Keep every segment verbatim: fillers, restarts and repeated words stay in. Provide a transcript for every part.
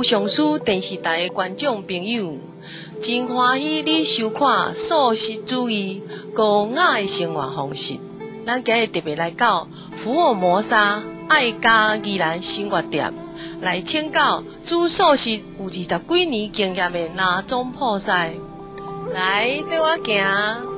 上书电视台的观众朋友，真欢喜你收看素食主义高雅的生活方式。咱今日特别来到福尔摩沙爱家宜兰生活店，来请教煮素食有二十几年经验的那总铺师，来跟我行。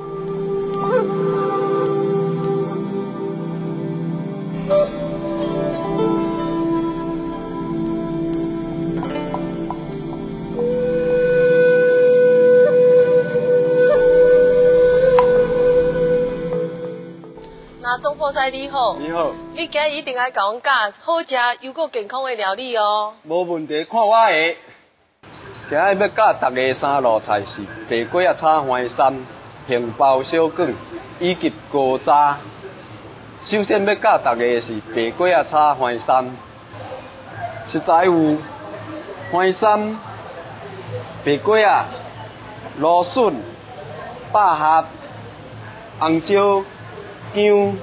那总铺师你好， 你好， 你今日一定要教我教好食又够健康的料理哦。 无问题，看我的。今日要教大家三道菜是白果仔炒花山、杏鲍小卷以及锅渣。首先要教大家的是白果仔炒花山，食材有花山、白果仔、芦笋、百合、红椒、姜、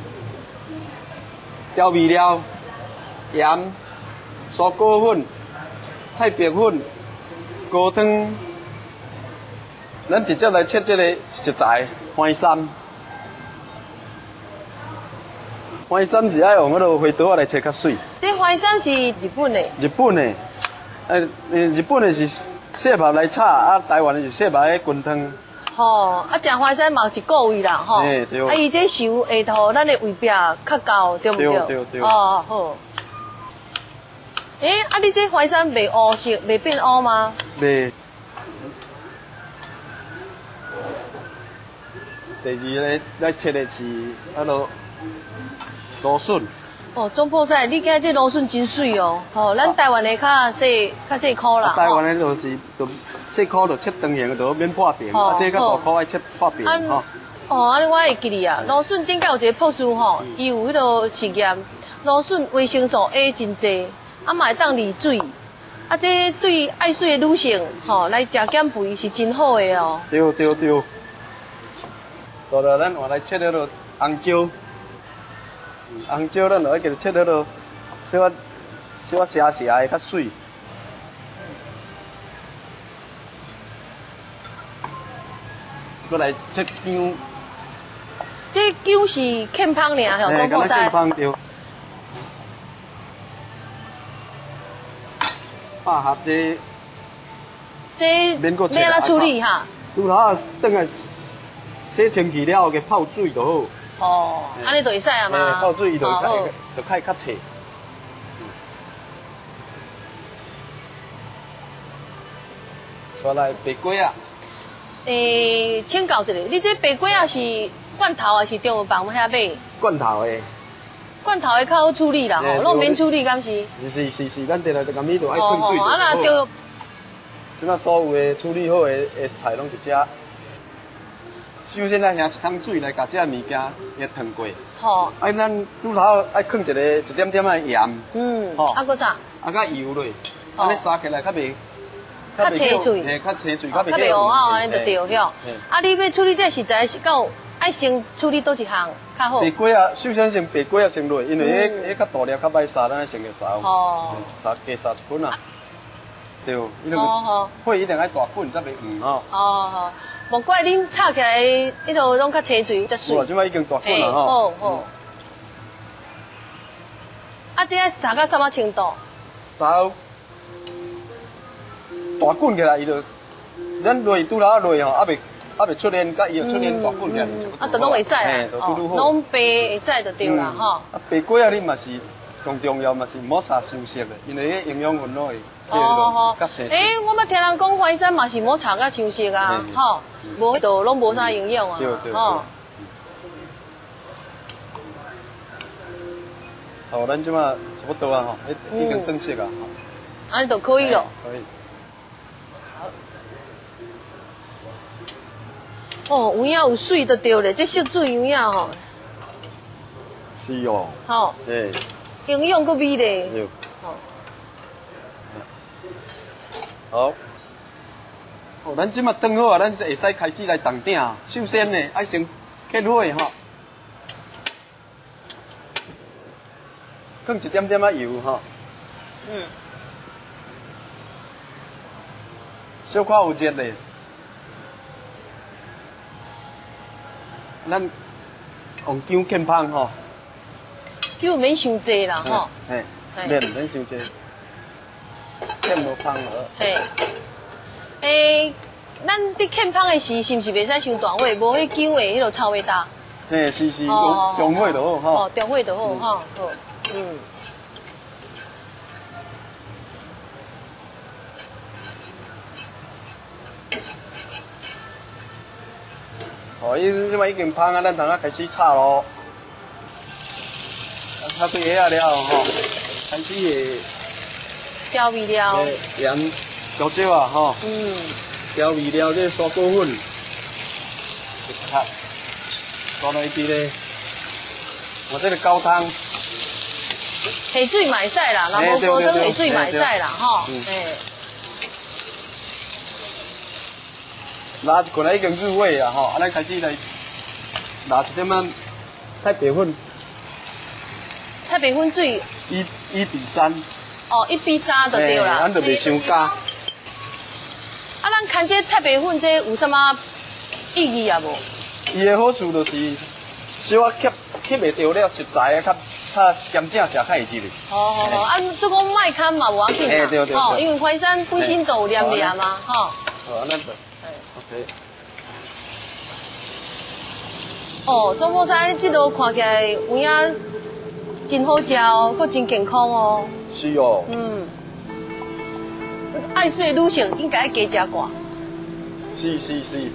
调味料、盐、砂锅粉、太白粉、高汤。咱直接来切这个食材花山。花山是爱用迄落花刀来切较水。 这花山是日本的。 日本的，呃，日本的是细毛来炒，啊，台湾的是细毛的滚汤。 吼，啊，食花生嘛是够味啦，吼。 嘿，对。 啊，伊这熟下头，咱的胃壁较厚，对不对？ 对对对。 哦，好。诶，啊，你这花生袂乌色，袂变乌吗？ 袂。第二个来切的是迄落芦笋。 哦，总铺师，你今这芦笋真水哦，吼，咱台湾的较细较细颗啦。 台湾的就是就细颗就切长形，就免破片，啊，这较大颗爱切破片吼。 哦，安尼我会记哩啊。芦笋顶下有一个博士吼，伊有迄落实验，芦笋维生素 A 真济，啊嘛会当利水，啊这对爱水的女性吼来食减肥是真好的哦。 对对对。所以咱换来切迄落红椒。红椒咱就要给它切迄落小啊小啊斜斜的较水，过来切姜。 这姜是欠芳尔，吼，总铺师。 欠芳对。百合这。 这免过切。要安怎处理哈？ 拄头啊，等下洗清气了，给泡水就好。 哦，安尼就会使啊嘛。 泡水伊就会较就较较脆。再来白果仔。 诶，请教一下，你这白果仔是罐头还是中药房遐买？ 罐头的。罐头的较好处理啦，吼，拢免处理，敢是？ 是是是是，咱定来就咁米就爱喷水就好。 啊那就。 即摆所有的处理好的的菜拢一只。首先咱拿一桶水来把这物件给烫过。好。啊，咱拄头爱放一个一点点的盐。嗯。吼。啊，搁啥？啊，甲油落，安尼撒起来较袂。 较清脆。 嘿，较清脆，较袂。 较袂乌啊，安尼就对了。啊，你要处理这食材是够爱先处理倒一项较好。 白果啊，首先先白果啊先落，因为迄迄较大粒较歹撒，咱先个撒。哦。撒加撒一分啊。对。哦哦。火一定爱大滚才袂黄吼。哦。莫怪恁炒起来，迄落拢较清脆，较水。哇，即摆已经大滚了吼。好好。啊，这炒到什么程度？炒大滚起来，伊就咱落拄头落吼，还袂还袂出现，甲伊又出现大滚起来。啊，都拢会使啊，拢白会使就对啦吼。啊，白果啊，你嘛是上重要，嘛是莫撒伤色的，因为迄营养分落去。哦哦，诶，我捌听人讲花生嘛是莫炒甲伤色啊，吼，无迄度拢无啥营养啊，吼。好，咱即马差不多啊，吼，已经断色啊，吼。安尼就可以咯。可以。哦，有影有水就对咧，这色水有影吼。是哦。吼。诶。营养阁美咧。好。好，哦，咱即马炖好啊，咱就会使开始来动鼎。首先呢，爱先开火吼，放一点点仔油吼。嗯。 小可有热的。咱用姜欠芳吼， 姜免伤济啦吼。 嘿，免免伤济，欠无芳好。 嘿，诶，咱伫欠芳的时，是毋是袂使伤大火？无迄姜的迄落臭味大。 嘿，是是，中中火就好吼。 哦，中火就好吼，好，嗯。 哦，伊即摆已经芳啊，咱同啊开始炒咯。炒几下了吼，开始会调味料。 盐、胡椒啊吼。 嗯。 调味料这砂锅粉，一卡，倒落去咧。我这个高汤。 下水嘛会使啦，若无高汤下水嘛会使啦吼。诶。拿一棍来已经入味啊吼，啊咱开始来拿一点仔太白粉。太白粉水。一一比三。哦，一比三就对啦。咱就袂伤加。啊，咱看这太白粉这有啥物意义啊无？伊的好处就是小啊吸吸袂到了食材啊，较较咸正食较会入去。哦哦哦，啊，做讲莫看嘛无要紧啦。对对。哦，因为淮山本身就有黏黏嘛，吼。好，啊，咱就。OK。哦，总铺师，这道看起来有影真好食哦，佮真健康哦。是哦。嗯。爱水女性应该加食寡。是是是。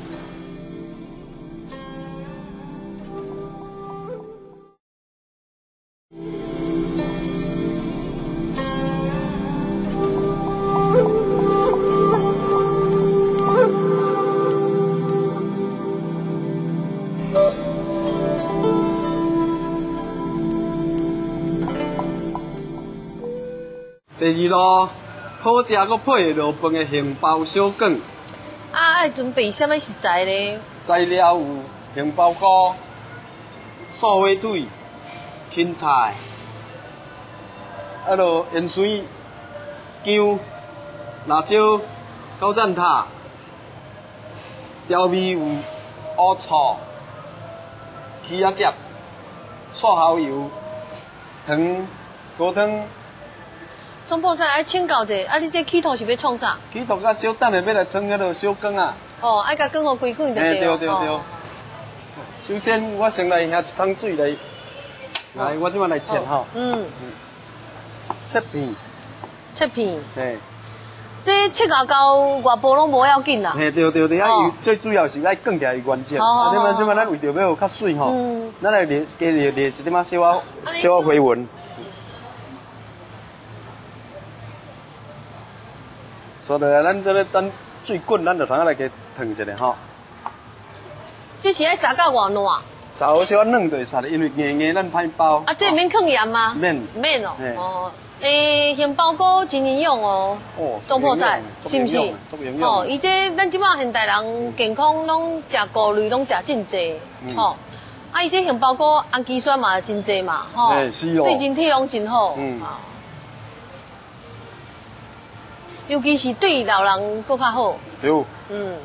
第二路，好食佮配落饭的杏鲍小卷。啊，爱准备什么食材呢？材料有杏鲍菇、素火腿、芹菜，啊，落盐水、姜、辣椒、高赞塔，调味有乌醋、起仔汁、蒜头油、糖、高汤。总铺师爱请教者，啊，你这起头是要创啥？起头甲小等下要来创迄落小羹啊。哦，爱甲羹互规滚就对了。对对对。首先，我先来遐一桶水来，来，我即摆来切吼。嗯。切片。切片。嘿。这切到到外部拢无要紧啦。嘿，对对对，啊，最主要是爱卷起来原则。啊，即摆即摆咱为着要有较水吼，咱来练加练练一点仔小啊小啊回纹。所以来，咱这个等水滚，咱就通来给烫一下吼。这是爱杀到偌烂？杀好小啊软就会杀的，因为硬硬咱歹包。啊，这免放盐吗？免。免哦。哦，诶，杏鲍菇真营养哦。哦。总铺师，是不是？哦，伊这咱即摆现代人健康拢食菇类，拢食真济，吼。啊，伊这杏鲍菇氨基酸嘛真济嘛，吼。诶，是哦。对人体拢真好。嗯。尤其是对老人更较好。对。嗯。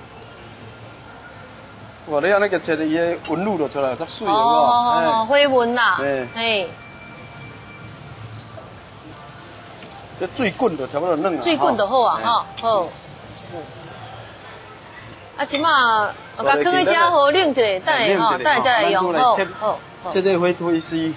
哇，你安尼个切的，伊个纹路就出来，足水了。哦哦哦，花纹啦。对。嘿。这水滚就差不多软啊。水滚就好啊，吼好。嗯。啊，即马我甲放喺遮好冷一下，等下吼，等下再来用。好。好。切这花腿丝。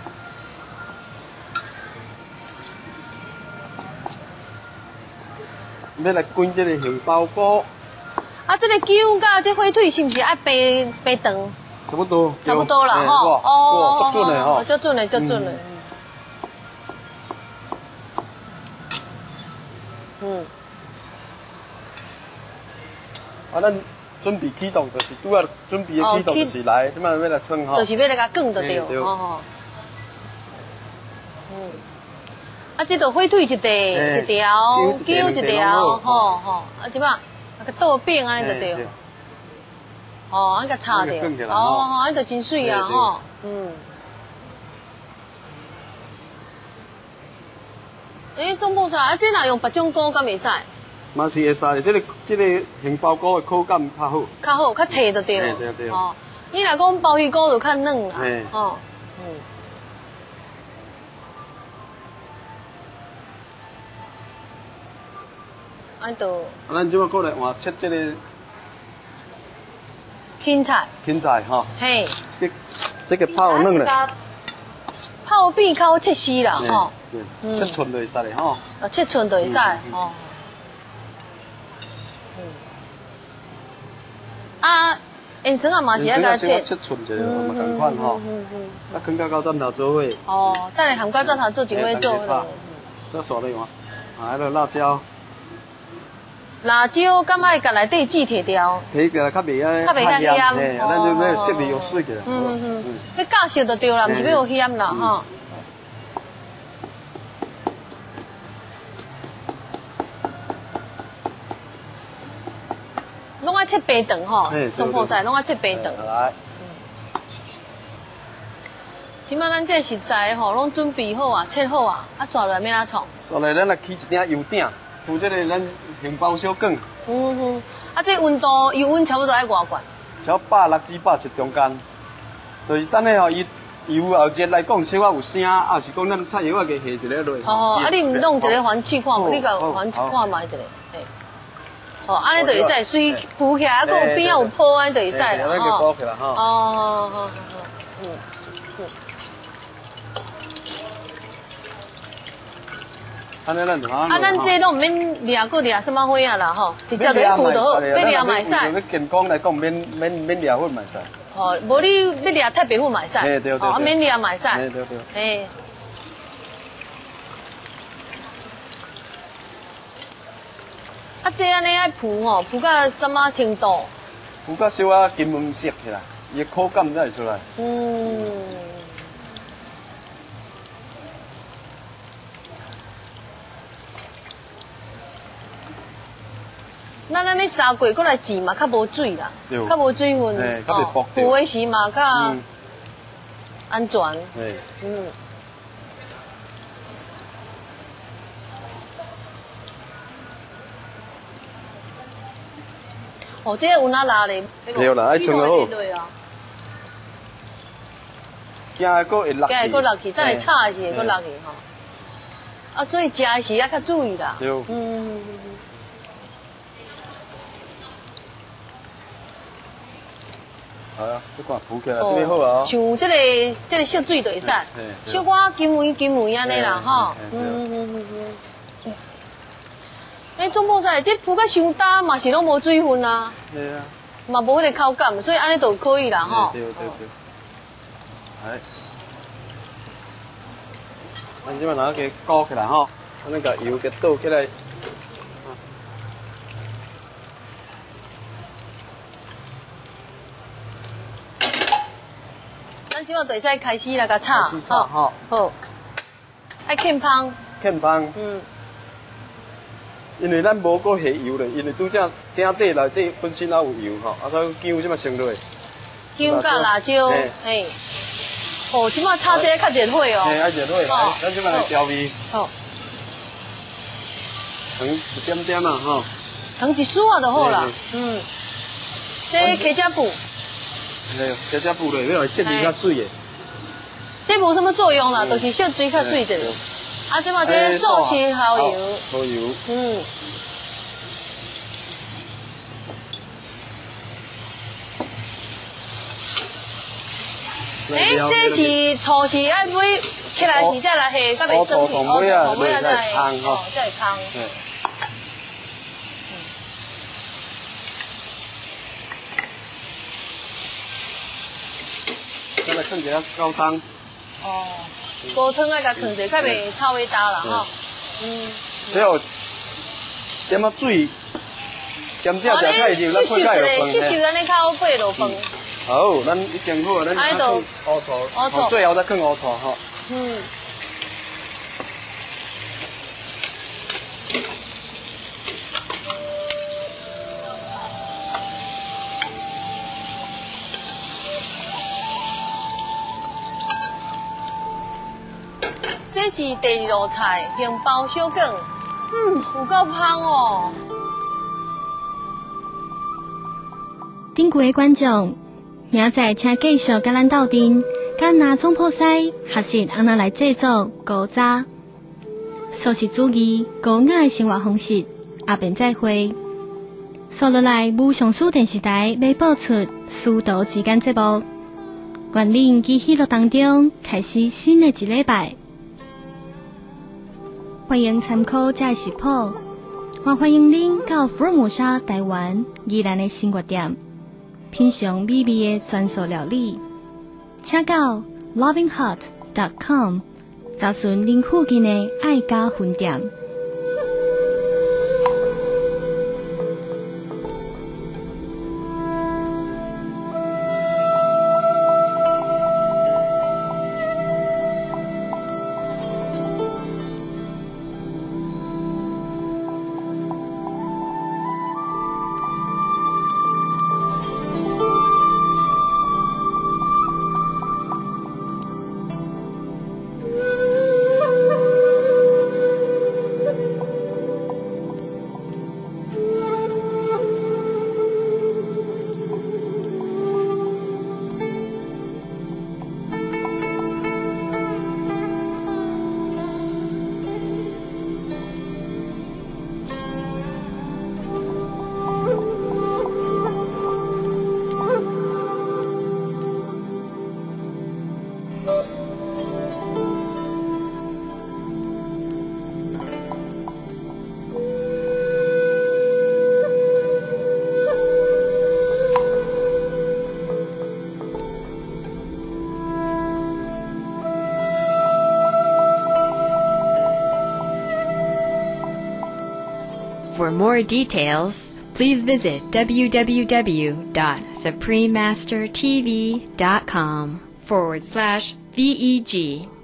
要来滚这个杏鲍菇。啊，这个姜甲这火腿是不是爱白白长？差不多。差不多啦，吼。哦。足准的吼。足准的，足准的。嗯。啊，咱准备启动，就是拄啊准备的启动，就是来，即摆要来创吼。就是要来甲卷就对，吼吼。嗯。啊，这道火腿一块一条，姜一条，吼吼。啊，即摆啊个倒饼安尼就对。哦，安个炒掉。哦吼，安就真水啊，吼。嗯。诶，总铺师，啊，这若用别种菇敢袂使？ 嘛是会使的，这个这个杏鲍菇的口感较好。 较好，较脆就对了。 对对对。 哦，你若讲鲍鱼菇就较嫩啦。 嘿。 哦，嗯。安都。 啊，咱即摆过来换切这个芹菜。 芹菜哈。 嘿。 这个这个泡嫩嘞。 泡比较切丝啦，吼。 嗯。切寸就会使嘞，吼。 哦，切寸就会使，哦。啊，盐酸啊嘛是要甲切。 切寸一下嘛，共款吼。啊，放到到枕头做伙。 哦，等下含到枕头做一伙做。 做熟了嘛，啊，迄个辣椒。 辣椒敢爱甲内底籽摕掉？ 摕起来较袂啊， 较袂遐咸。 嘿，咱就要色味有水起来。 嗯嗯嗯。要教熟就对啦，毋是要有咸啦，吼。拢爱切白肠吼，中破菜拢爱切白肠。来。即摆咱这食材吼，拢准备好啊，切好啊，啊，刷落来要哪创？ 刷来咱来起一鼎油鼎，附这个咱杏鲍小卷。 嗯哼，啊，这温度油温差不多爱偌悬？ 超百六至百七中间，就是等下吼，伊油后热来讲，小可有声，啊是讲咱菜油啊，给下一个落。 哦，啊，你唔弄一个环试看嘛？你甲环看卖一个。哦，安尼就会使，水浮起来，啊，佮有边啊有泡，安尼就会使啦，吼。哦，好好好，嗯嗯。 安尼咱就啊，咱这拢唔免掠个掠什么花啊啦，吼，直接来铺就好，要掠嘛会使。 要健康来讲，免免免掠粉嘛会使。 哦，无你要掠太白粉嘛会使。 对对对。 哦，免掠嘛会使。 对对对。 嘿。啊，这安尼爱铺吼，铺到什么程度？ 铺到小啊金黄色起来，伊的口感才会出来。嗯。 咱安尼烧过过来煎嘛，较无水啦，较无水分， 嘿，较袂薄。 铺的时嘛，较安全。 嘿。嗯。 哦，这有哪辣嘞？ 对啦，爱冲得好。惊个个会落去。 惊个落去，等下炒的时会个落去吼。啊，所以食的时要较注意啦。 对。 嗯。 好啊，你看浮起来准备好啊。 像这个这个烧水就会使，小可金黄金黄安尼啦吼。嗯嗯嗯嗯。哎，中破菜这铺甲伤干嘛是拢无水分啊。 对啊。 嘛无迄个口感，所以安尼就可以啦吼。 对对对。来，咱即摆拿个高起来吼，咱那个油给倒起来。 咱即摆就会使开始来甲炒， 开始炒吼。 好。爱欠芳。 欠芳。嗯。因为咱无搁下油咧，因为拄则鼎底内底本身也有油吼，啊所以姜即摆升落。 姜甲辣椒，嘿。哦，即摆炒这个较热火哦。 嘿，爱热火，来，咱即摆来调味。 好。 糖一点点啊，吼。 糖一丝啊就好啦。嗯。这茄汁布。 哎呦，茄汁布咧，要来色味较水的。 这无什么作用啦，就是色水较水者。啊，即嘛这素豉蚝油。 蚝油。嗯。 哎，这是醋是爱买起来时才来下，甲袂装去，哦，后尾啊再烘吼，再烘。 再来放一下高汤。 哦，高汤爱甲放者，较袂炒尾焦啦吼。嗯。 最后点仔水，咸正食太热，咱配盖落饭。 四十安尼较配落饭。 好，咱已经好，咱再放乌醋，哦，最后再放乌醋吼。嗯。 这是第二道菜，杏鲍小卷，嗯，有够香哦。 顶几个观众，明仔请继续甲咱斗阵，甲拿总铺师学习安那来制作古早素食主义、高雅的生活方式。下边再会。接落来，无上书电视台要播出书读之间节目，愿恁在喜乐当中开始新的一礼拜。欢迎参考这食谱，也欢迎恁到福尔摩沙台湾宜兰的生活店品尝美味的专属料理，请到 loving heart dot com 找寻恁附近的爱家分店。 For more details, please visit w w w dot supreme master t v dot com forward slash V E G.